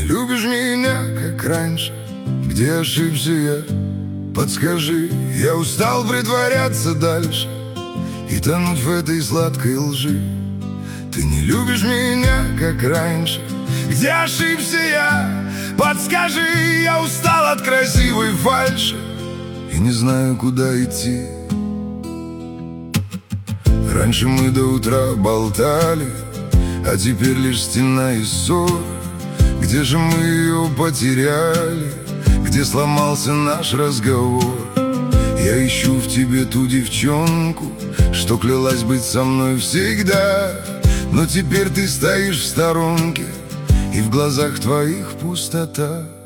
любишь меня, как раньше? Где ошибся я? Подскажи. Я устал притворяться дальше и тонуть в этой сладкой лжи. Ты не любишь меня, как раньше. Где ошибся я? Подскажи. Я устал от красивой фальши и не знаю, куда идти. Раньше мы до утра болтали, а теперь лишь стена и ссор. Где же мы ее потеряли? Где сломался наш разговор? Я ищу в тебе ту девчонку, что клялась быть со мной всегда. Но теперь ты стоишь в сторонке, и в глазах твоих пустота.